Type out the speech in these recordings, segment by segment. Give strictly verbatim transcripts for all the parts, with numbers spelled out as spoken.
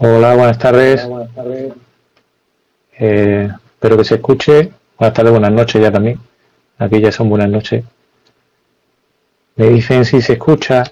Hola, buenas tardes. Hola, buenas tardes. Eh, espero que se escuche. Buenas tardes, buenas noches ya también. Aquí ya son buenas noches. Me dicen si se escucha.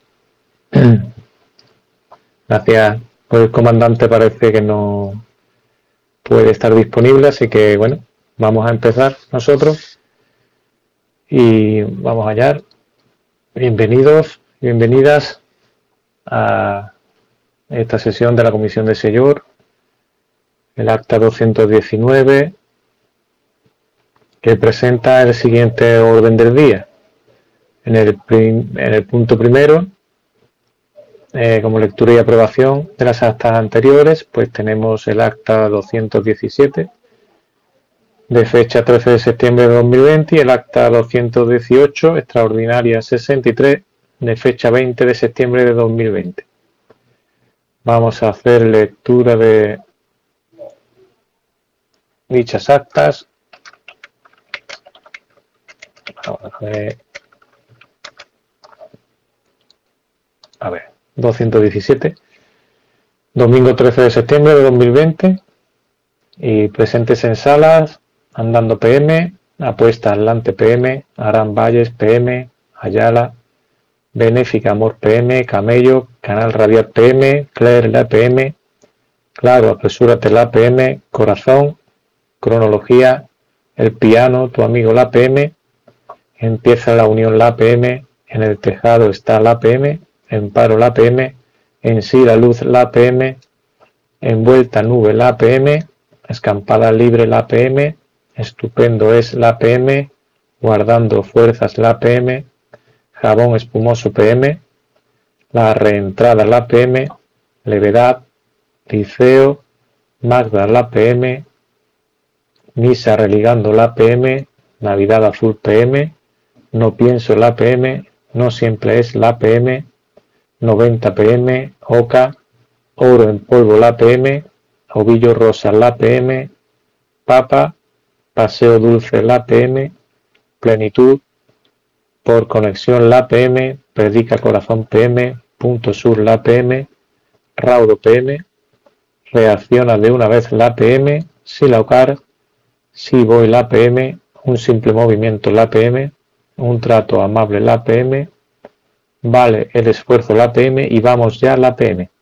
Gracias. Pues el comandante parece que no puede estar disponible, así que bueno, vamos a empezar nosotros. Y vamos allá. Bienvenidos, bienvenidas a esta sesión de la Comisión de Sellor, el acta doscientos diecinueve, que presenta el siguiente orden del día. En el, prim, en el punto primero, eh, como lectura y aprobación de las actas anteriores, pues tenemos el acta doscientos diecisiete de fecha trece de septiembre de dos mil veinte y el acta doscientos dieciocho extraordinaria sesenta y tres de fecha veinte de septiembre de dos mil veinte. Vamos a hacer lectura de dichas actas. A ver, a ver, doscientos diecisiete, domingo trece de septiembre de dos mil veinte, y presentes en salas: Andando P M, Apuesta Atlante P M, Arán Valles P M, Ayala, Benéfica Amor P M, Camello, Canal Radial P M, Claire La P M, Claro, Apresúrate La P M, Corazón, Cronología, El Piano, Tu Amigo La P M, Empieza la Unión La P M, En el Tejado Está La P M, En Paro La P M, En Sí la Luz La P M, Envuelta Nube La P M, Escampada Libre La P M, Estupendo es La P M, Guardando Fuerzas La P M, Jabón Espumoso P M, La Reentrada La P M, Levedad, Liceo, Magda La P M, Misa Religando La P M, Navidad Azul P M, No Pienso La P M, No Siempre es La P M, noventa P M, Oca, Oro en Polvo La P M, Ovillo Rosa La P M, Papa, Paseo Dulce La P M, Plenitud, Por Conexión La P M, Predica Corazón P M, Punto Sur La P M, Raudo P M, Reacciona de una vez La P M, Silaucar, Si Voy La P M, Un Simple Movimiento La P M, Un Trato Amable La P M, Vale el Esfuerzo La P M y Vamos Ya La P M.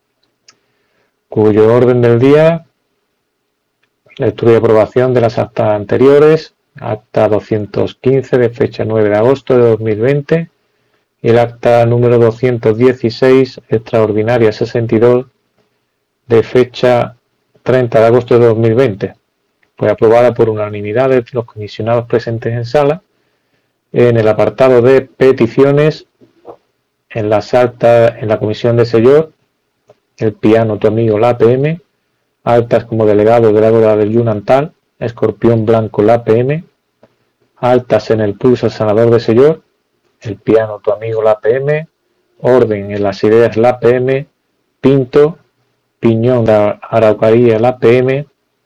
Cuyo orden del día: lectura y aprobación de las actas anteriores, acta doscientos quince de fecha nueve de agosto de dos mil veinte y el acta número doscientos dieciséis extraordinaria sesenta y dos de fecha treinta de agosto de dos mil veinte. Fue aprobada por unanimidad de los comisionados presentes en sala. En el apartado de peticiones, en las actas, en la comisión de Sellor, El Piano, Tu Amigo La P M, actas como delegado de la Ágora del Yunantal, Escorpión Blanco La P M, actas en el Pulso Sanador de Sellor, El Piano, Tu Amigo La P M, Orden en las Ideas La P M, Pinto, Piñón de Araucaria La P M,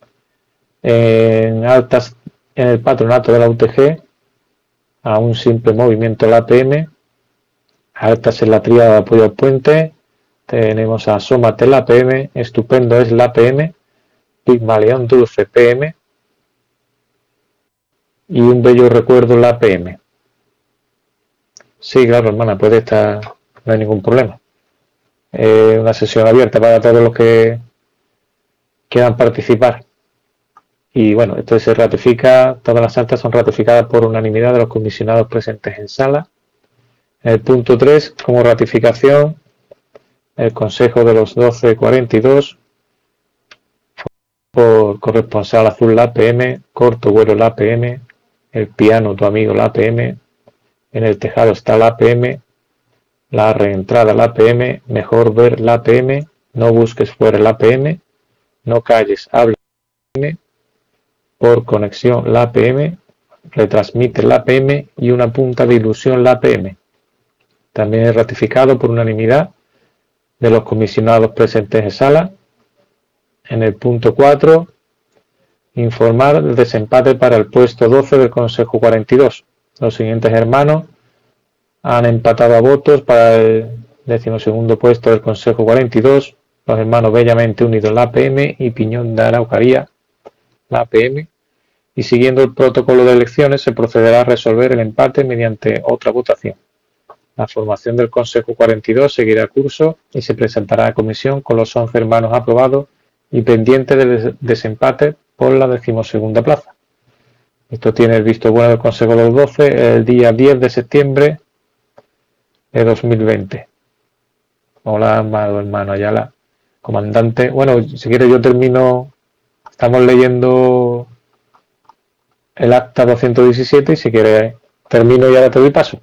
en actas en el Patronato de la U T G, a Un Simple Movimiento La P M, actas en la Tríada de Apoyo al Puente, tenemos a Asómate La P M, Estupendo es La P M, Pigmalión Dulce P M y Un Bello Recuerdo La P M. Sí, claro, hermana, puede estar, no hay ningún problema. Eh, una sesión abierta para todos los que quieran participar. Y bueno, esto se ratifica, todas las actas son ratificadas por unanimidad de los comisionados presentes en sala. En el punto tres, como ratificación, el Consejo de los doce cuarenta y dos, por Corresponsal Azul La P M, Corto Vuelo La P M, El Piano Tu Amigo La P M, En el Tejado Está La P M, La Reentrada La P M, Mejor Ver La P M, No Busques Fuera La P M, No Calles Habla La P M, Por Conexión La P M, Retransmite La P M y Una Punta de Ilusión La P M. También es ratificado por unanimidad de los comisionados presentes en sala. En el punto cuatro, informar el desempate para el puesto doce del Consejo cuarenta y dos. Los siguientes hermanos han empatado a votos para el decimosegundo puesto del Consejo cuarenta y dos: los hermanos Bellamente Unidos, la A P M, y Piñón de Araucaria, la A P M, y siguiendo el protocolo de elecciones se procederá a resolver el empate mediante otra votación. La formación del Consejo cuarenta y dos seguirá curso y se presentará a comisión con los once hermanos aprobados y pendientes del desempate por la decimosegunda plaza. Esto tiene el visto bueno del Consejo de los doce el día diez de septiembre de dos mil veinte. Hola, amado hermano Ayala, comandante. Bueno, si quieres yo termino, estamos leyendo el acta doscientos diecisiete y si quieres termino y ahora te doy paso.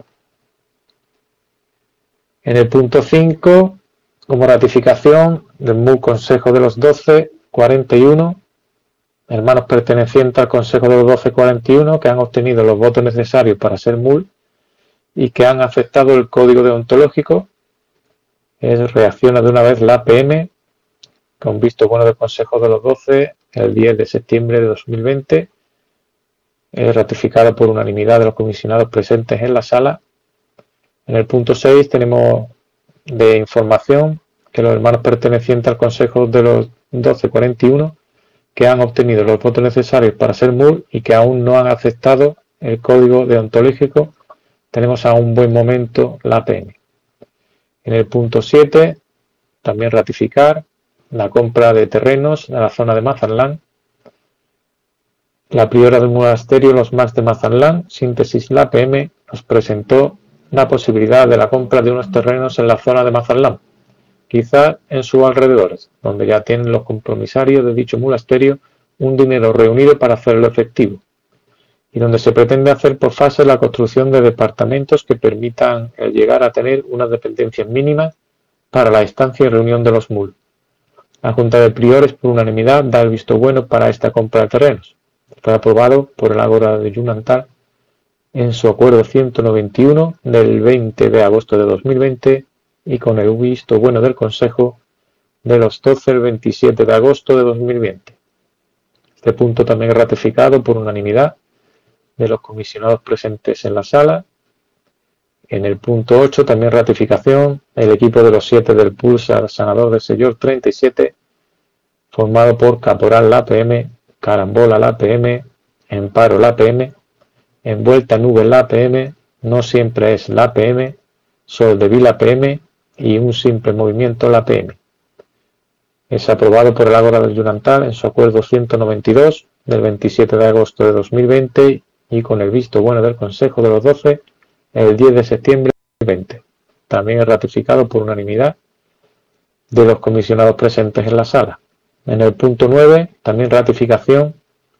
En el punto cinco, como ratificación del M U L Consejo de los doce cuarenta y uno, hermanos pertenecientes al Consejo de los doce cuarenta y uno que han obtenido los votos necesarios para ser M U L y que han aceptado el código deontológico, es reacciona de una vez la A P M con visto bueno del Consejo de los doce el diez de septiembre de dos mil veinte, es ratificado por unanimidad de los comisionados presentes en la sala. En el punto seis tenemos de información que los hermanos pertenecientes al Consejo de los doce cuarenta y uno que han obtenido los votos necesarios para ser M U L y que aún no han aceptado el código deontológico, tenemos a un buen momento la A P M. En el punto siete, también ratificar la compra de terrenos en la zona de Mazanlán. La priora del monasterio Los Mas de Mazanlán, síntesis la A P M, nos presentó la posibilidad de la compra de unos terrenos en la zona de Mazanlán, quizás en sus alrededores, donde ya tienen los compromisarios de dicho monasterio un dinero reunido para hacerlo efectivo, y donde se pretende hacer por fases la construcción de departamentos que permitan el llegar a tener unas dependencias mínimas para la estancia y reunión de los M U L. La Junta de Priores por unanimidad da el visto bueno para esta compra de terrenos. Fue aprobado por el Ágora de Yunantar en su acuerdo ciento noventa y uno del veinte de agosto de dos mil veinte y con el visto bueno del Consejo de los doce del veintisiete de agosto de dos mil veinte. Este punto también es ratificado por unanimidad de los comisionados presentes en la sala. En el punto ocho, también ratificación, el equipo de los siete del Pulsar Sanador del Señor treinta y siete, formado por Caporal la A P M, Carambola la A P M, Emparo la A P M, Envuelta Nube la A P M, No Siempre es la A P M, Sol de Vil la A P M y Un Simple Movimiento la A P M. Es aprobado por el Ágora del Yunantar en su acuerdo ciento noventa y dos del veintisiete de agosto de dos mil veinte y con el visto bueno del Consejo de los doce el diez de septiembre de dos mil veinte. También es ratificado por unanimidad de los comisionados presentes en la sala. En el punto nueve, también ratificación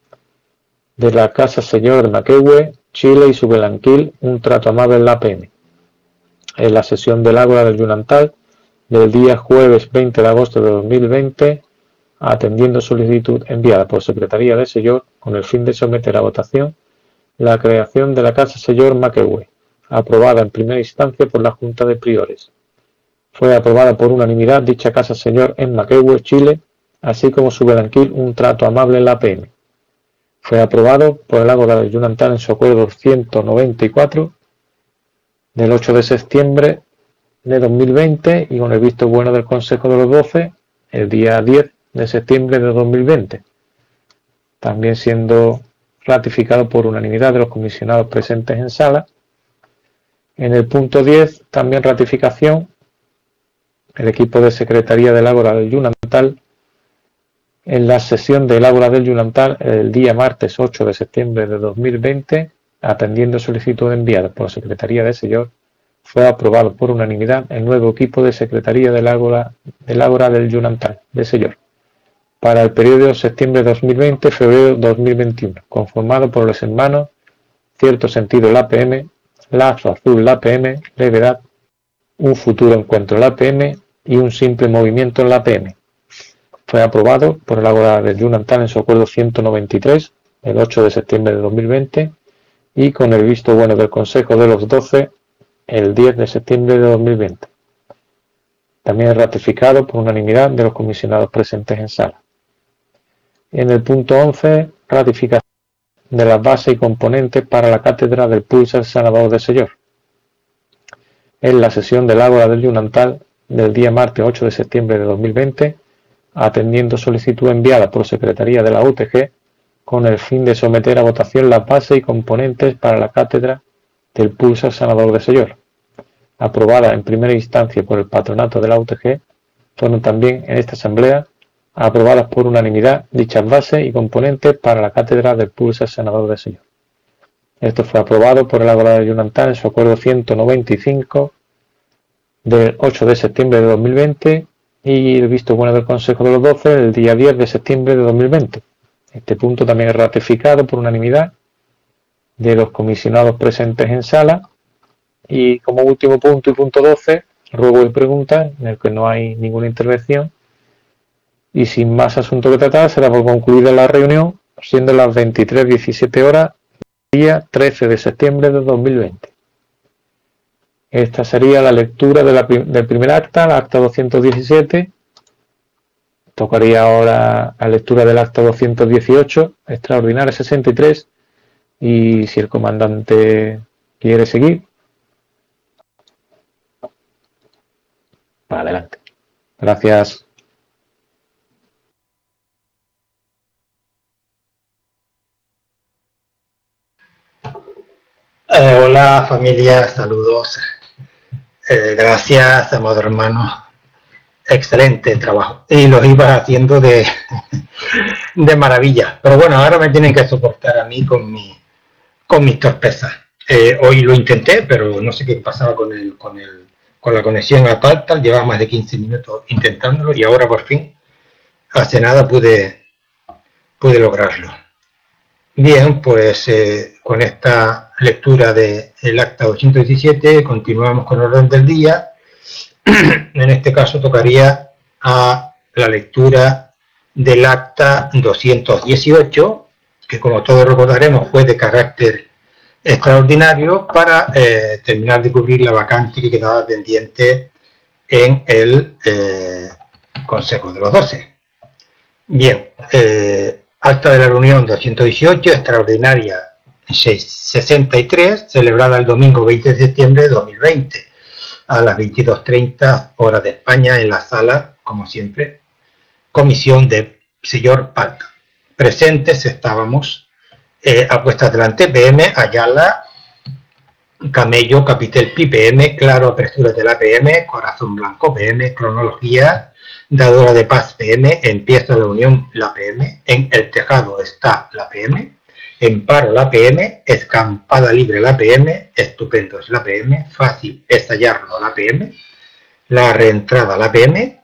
de la Casa Señor de Maquehue, Chile y su Belanquil, un trato amable en la A P M. En la sesión del Ágora del Yunantar del día jueves veinte de agosto de dos mil veinte, atendiendo solicitud enviada por Secretaría de Señor con el fin de someter a votación la creación de la Casa Señor Maquehue, aprobada en primera instancia por la Junta de Priores. Fue aprobada por unanimidad dicha Casa Señor en Maquehue, Chile, así como su Belanquil, un trato amable en la A P M. Fue aprobado por el Ágora del Yunantar en su acuerdo ciento noventa y cuatro del ocho de septiembre de dos mil veinte y con el visto bueno del Consejo de los doce el día diez de septiembre de dos mil veinte, también siendo ratificado por unanimidad de los comisionados presentes en sala. En el punto diez, también ratificación, el equipo de Secretaría del Ágora del Yunantar en la sesión del Ágora del Yunantar el día martes ocho de septiembre de dos mil veinte, atendiendo solicitud enviada por la Secretaría de Señor, fue aprobado por unanimidad el nuevo equipo de Secretaría del Ágora del, Ágora del Yunantar de Señor para el periodo septiembre de dos mil veinte febrero de dos mil veintiuno, conformado por los hermanos Cierto Sentido la A P M, Lazo Azul la A P M, Levedad, Un Futuro Encuentro la A P M y Un Simple Movimiento la A P M. Fue aprobado por el Ágora del Yunantar en su acuerdo ciento noventa y tres el ocho de septiembre de dos mil veinte y con el visto bueno del Consejo de los doce el diez de septiembre de dos mil veinte. También es ratificado por unanimidad de los comisionados presentes en sala. En el punto once, ratificación de las bases y componentes para la cátedra del Pulsar Sanador del Señor. En la sesión del Ágora del Yunantar del día martes ocho de septiembre de dos mil veinte, atendiendo solicitud enviada por Secretaría de la U T G con el fin de someter a votación las bases y componentes para la cátedra del Pulsar Sanador de Sellor, aprobada en primera instancia por el patronato de la U T G, fueron también en esta asamblea aprobadas por unanimidad dichas bases y componentes para la cátedra del Pulsar Sanador de Sellor. Esto fue aprobado por el Ágora de Yunantán en su acuerdo ciento noventa y cinco del ocho de septiembre de dos mil veinte y el visto bueno del Consejo de los Doce el día diez de septiembre de dos mil veinte. Este punto también es ratificado por unanimidad de los comisionados presentes en sala. Y como último punto y punto doce, ruego y preguntas, en el que no hay ninguna intervención y sin más asunto que tratar, será por concluida la reunión, siendo las veintitrés diecisiete horas, día trece de septiembre de dos mil veinte. Esta sería la lectura de la, del primer acta, la acta doscientos diecisiete. Tocaría ahora la lectura del acta doscientos dieciocho, extraordinaria sesenta y tres, y si el comandante quiere seguir. Para adelante. Gracias. Eh, hola familia, saludos. Eh, gracias, amados hermanos. Excelente trabajo. Y los iba haciendo de, de maravilla. Pero bueno, ahora me tienen que soportar a mí con mi con mis torpezas. Eh, hoy lo intenté, pero no sé qué pasaba con el, con el, con la conexión a tal, tal. Llevaba más de quince minutos intentándolo y ahora por fin, hace nada pude, pude lograrlo. Bien, pues eh, con esta lectura del acta doscientos diecisiete continuamos con el orden del día. En este caso tocaría a la lectura del acta doscientos dieciocho, que como todos recordaremos fue de carácter extraordinario para eh, terminar de cubrir la vacante que quedaba pendiente en el eh, Consejo de los Doce. Bien, eh, acta de la reunión doscientos dieciocho, extraordinaria sesenta y tres, celebrada el domingo veinte de septiembre de dos mil veinte, a las veintidós treinta horas de España, en la sala, como siempre, comisión de señor Palta. Presentes estábamos eh, apuestas delante P M, Ayala, Camello, Capitel Pi P M, Claro, Aperturas de la P M, Corazón Blanco P M, Cronología, Dadora de Paz P M, Empieza la Unión la P M, En el Tejado está la P M, En Paro la P M, Escampada Libre la P M, Estupendo es la P M, Fácil estallarlo la P M, La Reentrada la P M,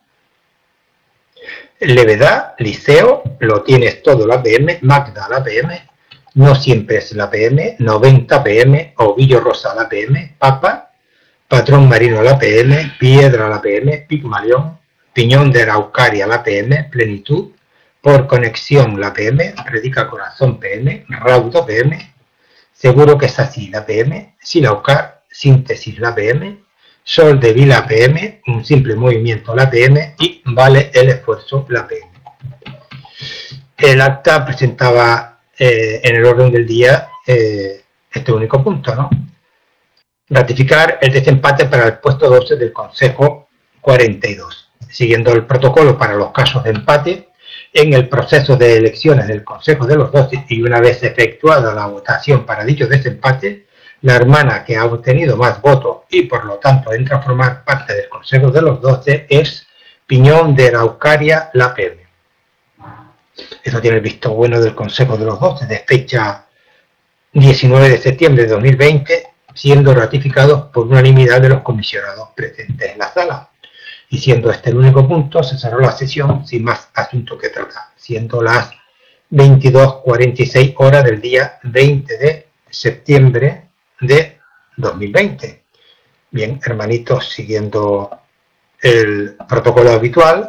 Levedad, Liceo, Lo tienes todo la P M, Magda la P M, No siempre es la P M, noventa P M, Ovillo Rosa la P M, Papa, Patrón Marino la P M, Piedra la P M, Pigmalión, Piñón de Araucaria la P M, Plenitud, Por Conexión la P M, Predica Corazón P M, Raudo P M, Seguro que es así la P M, Silaucar, Síntesis la P M, Sol de Vila P M, Un simple movimiento la P M y Vale el esfuerzo la P M. El acta presentaba eh, en el orden del día eh, este único punto, ¿no? Ratificar el desempate para el puesto doce del Consejo cuarenta y dos. Siguiendo el protocolo para los casos de empate, en el proceso de elecciones del Consejo de los doce y una vez efectuada la votación para dicho desempate, la hermana que ha obtenido más votos y por lo tanto entra a formar parte del Consejo de los doce es Piñón de Araucaria la P M. Eso tiene el visto bueno del Consejo de los doce de fecha diecinueve de septiembre de dos mil veinte, siendo ratificados por unanimidad de los comisionados presentes en la sala. Y siendo este el único punto, se cerró la sesión sin más asunto que tratar, siendo las veintidós cuarenta y seis horas del día veinte de septiembre de dos mil veinte. Bien, hermanitos, siguiendo el protocolo habitual,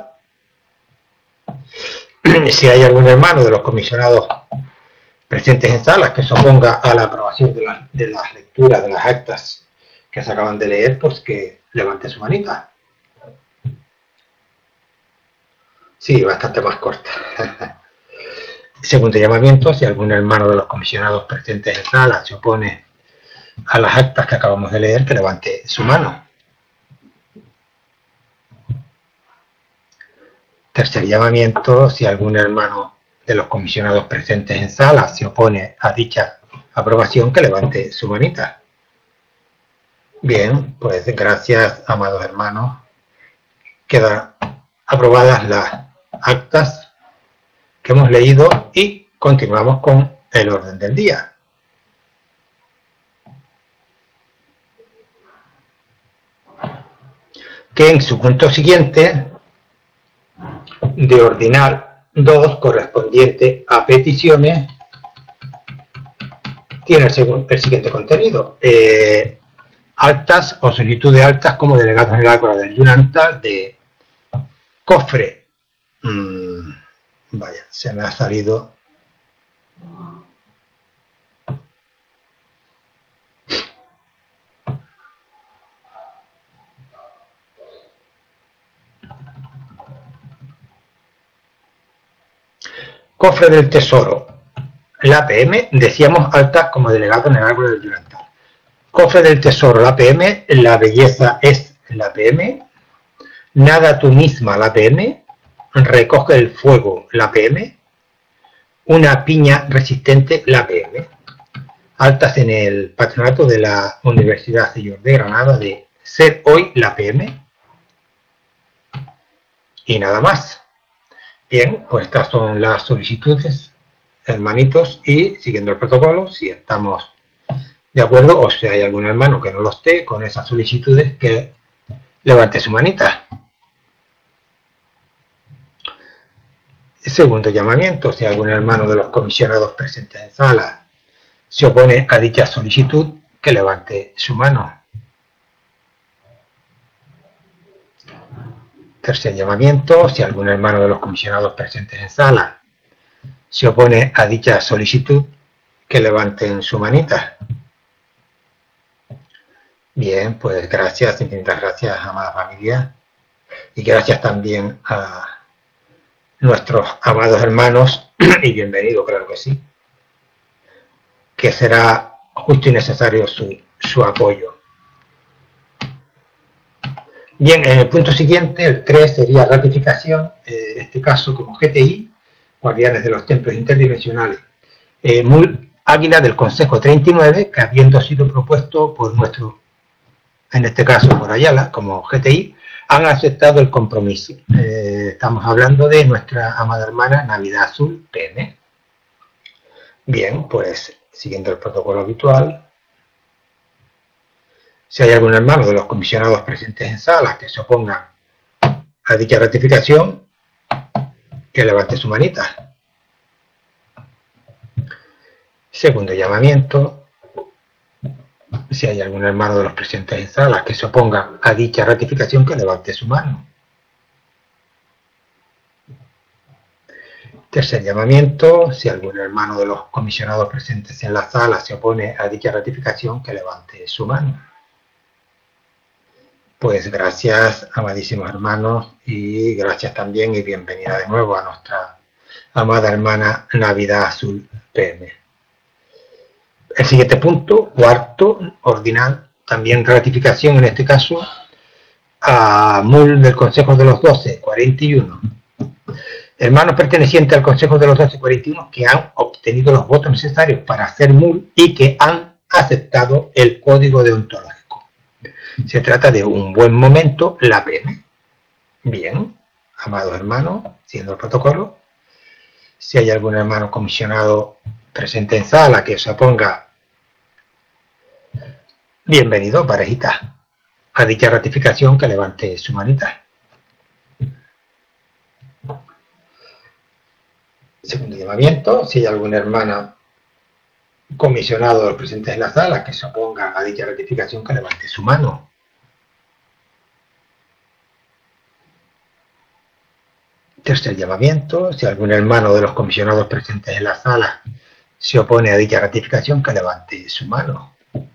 si hay algún hermano de los comisionados presentes en salas que se oponga a la aprobación de, la, de las lecturas de las actas que se acaban de leer, pues que levante su manita. Sí, bastante más corta. Segundo llamamiento, si algún hermano de los comisionados presentes en sala se opone a las actas que acabamos de leer, que levante su mano. Tercer llamamiento, si algún hermano de los comisionados presentes en sala se opone a dicha aprobación, que levante su manita. Bien, pues gracias, amados hermanos. Quedan aprobadas las actas que hemos leído y continuamos con el orden del día. Que en su punto siguiente, de ordinal dos, correspondiente a peticiones, tiene el, segundo, el siguiente contenido. Eh, actas o solicitud de actas como delegado general con la del Junta de cofre. Mm, vaya, se me ha salido. Cofre del Tesoro. La A P M, decíamos actas como delegado general con el Junta. Cofre del Tesoro, la A P M, la belleza es la A P M. Nada tú misma, la A P M. Recoge el fuego, la A P M. Una piña resistente, la A P M. Actas en el patronato de la Universidad Señor de Granada de Ser Hoy, la A P M. Y nada más. Bien, pues estas son las solicitudes, hermanitos, y siguiendo el protocolo, si estamos de acuerdo o si hay algún hermano que no lo esté con esas solicitudes, que levante su manita. Segundo llamamiento, si algún hermano de los comisionados presentes en sala se opone a dicha solicitud, que levante su mano. Tercer llamamiento, si algún hermano de los comisionados presentes en sala se opone a dicha solicitud, que levanten su manita. Bien, pues gracias, infinitas gracias, amada familia, y gracias también a nuestros amados hermanos, y bienvenido, claro que sí, que será justo y necesario su, su apoyo. Bien, en el punto siguiente, el tres, sería ratificación, eh, en este caso como G T I, Guardianes de los Templos Interdimensionales, eh, muy águila del Consejo treinta y nueve, que habiendo sido propuesto por nuestro, en este caso por Ayala, como G T I, han aceptado el compromiso. Eh, estamos hablando de nuestra amada hermana Navidad Azul, P M. Bien, pues siguiendo el protocolo habitual, si hay algún hermano de los comisionados presentes en sala que se oponga a dicha ratificación, que levante su manita. Segundo llamamiento, si hay algún hermano de los presentes en sala que se oponga a dicha ratificación, que levante su mano. Tercer llamamiento, si algún hermano de los comisionados presentes en la sala se opone a dicha ratificación, que levante su mano. Pues gracias, amadísimos hermanos, y gracias también y bienvenida de nuevo a nuestra amada hermana Navidad Azul P M. El siguiente punto, cuarto, ordinal, también ratificación en este caso, a M U L del Consejo de los Doce, cuarenta y uno. Hermanos pertenecientes al Consejo de los Doce, cuarenta y uno, que han obtenido los votos necesarios para hacer M U L y que han aceptado el código deontológico. Se trata de un buen momento, la P M. Bien, amados hermanos, siguiendo el protocolo, si hay algún hermano comisionado presente en sala que se oponga, bienvenido, parejita, a dicha ratificación, que levante su manita. Segundo llamamiento, si hay algún hermano comisionado de los presentes en la sala que se oponga a dicha ratificación, que levante su mano. Tercer llamamiento, si algún hermano de los comisionados presentes en la sala se opone a dicha ratificación, que levante su mano.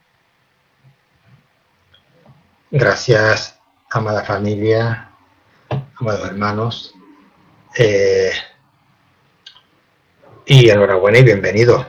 Gracias, amada familia, amados hermanos, eh, y enhorabuena y bienvenido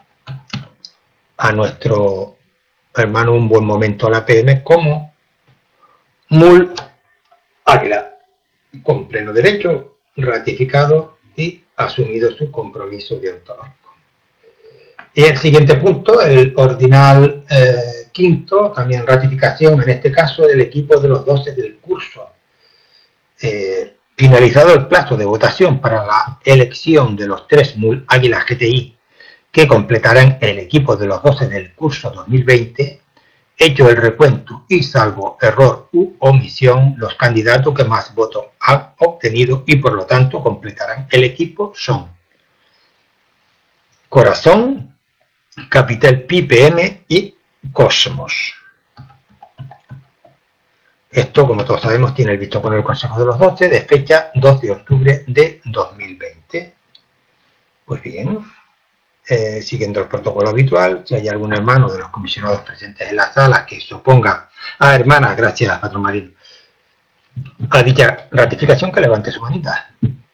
a nuestro hermano Un Buen Momento a la P M como M U L Águila, con pleno derecho ratificado y asumido su compromiso deontológico. Y el siguiente punto, el ordinal eh, quinto, también ratificación, en este caso, del equipo de los doce del curso. Eh, finalizado el plazo de votación para la elección de los tres M U L Águilas G T I que completarán el equipo de los doce del curso dos mil veinte, hecho el recuento y salvo error u omisión, los candidatos que más votos han obtenido y por lo tanto completarán el equipo son Corazón, Capital P P M y Cosmos. Esto, como todos sabemos, tiene el visto bueno del Consejo de los doce de fecha dos de octubre de dos mil veinte. Pues bien, eh, siguiendo el protocolo habitual, si hay algún hermano de los comisionados presentes en la sala que se oponga a hermanas, gracias, patrón marino, a dicha ratificación, que levante su manita.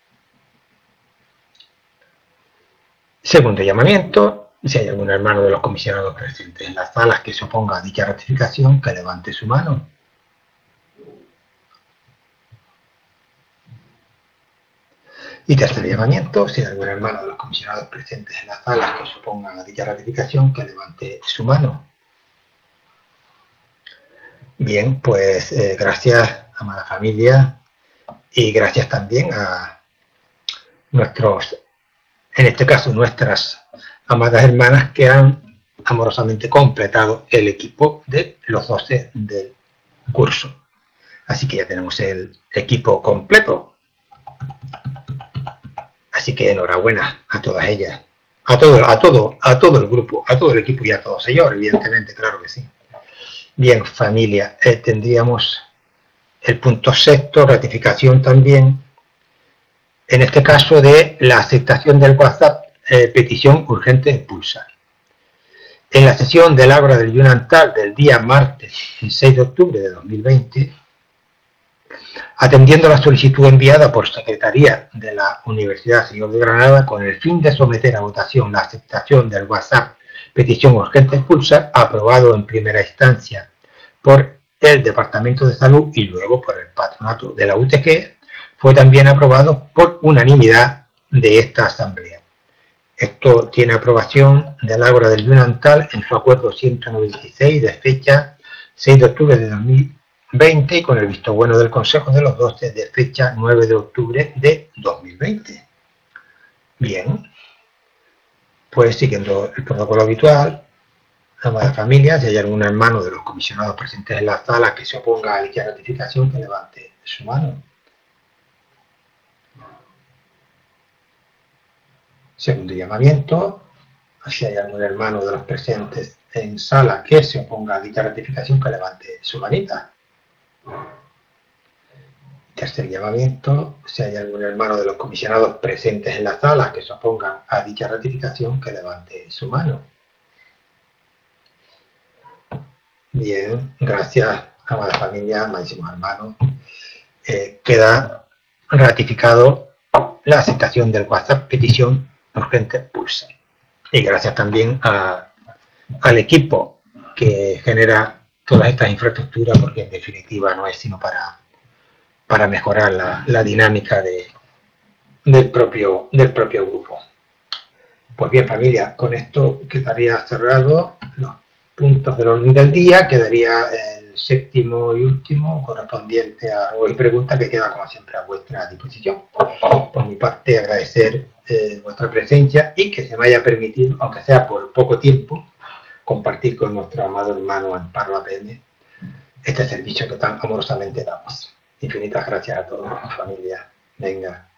Segundo llamamiento, si hay algún hermano de los comisionados presentes en las salas que se oponga a dicha ratificación, que levante su mano. Y tercer llamamiento, si hay algún hermano de los comisionados presentes en las salas que se opongan a dicha ratificación, que levante su mano. Bien, pues eh, gracias, amada familia, y gracias también a nuestros, en este caso nuestras amadas hermanas que han amorosamente completado el equipo de los doce del curso. Así que ya tenemos el equipo completo. Así que enhorabuena a todas ellas, a todo, a todo, a todo el grupo, a todo el equipo y a todos ellos, evidentemente, claro que sí. Bien, familia, eh, tendríamos el punto sexto, ratificación también, en este caso de la aceptación del WhatsApp, eh, petición urgente expulsar. En la sesión del Ágora del Yunantal del día martes seis de octubre de dos mil veinte, atendiendo la solicitud enviada por Secretaría de la Universidad Señor de Granada con el fin de someter a votación la aceptación del WhatsApp petición urgente expulsar, aprobado en primera instancia por el Departamento de Salud y luego por el Patronato de la U T G, fue también aprobado por unanimidad de esta Asamblea. Esto tiene aprobación del Ágora del Yunantal en su acuerdo ciento noventa y seis de fecha seis de octubre de dos mil veinte y con el visto bueno del Consejo de los doce de fecha nueve de octubre de dos mil veinte. Bien, pues siguiendo el protocolo habitual, amada familia, si hay algún hermano de los comisionados presentes en la sala que se oponga a dicha ratificación, que levante su mano. Segundo llamamiento, si hay algún hermano de los presentes en sala que se oponga a dicha ratificación, que levante su manita. Tercer llamamiento, si hay algún hermano de los comisionados presentes en la sala que se opongan a dicha ratificación, que levante su mano. Bien, gracias, amada familia, amadísimos hermanos. Eh, queda ratificado la aceptación del WhatsApp petición urgente expulsar. Y gracias también a, al equipo que genera todas estas infraestructuras, porque en definitiva no es sino para, para mejorar la, la dinámica de, del, propio, del propio grupo. Pues bien, familia, con esto quedaría cerrado los puntos del orden del día, quedaría el séptimo y último correspondiente a hoy pregunta, que queda como siempre a vuestra disposición. Por mi parte, agradecer eh, vuestra presencia y que se me haya permitido, aunque sea por poco tiempo, compartir con nuestro amado hermano Amparo A P M este servicio que tan amorosamente damos. Infinitas gracias a todos, familia. Venga.